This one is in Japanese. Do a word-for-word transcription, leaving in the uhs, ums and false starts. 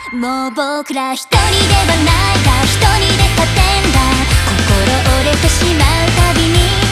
もう僕ら一人ではないか、一人で勝てんだ。心折れてしまうたびに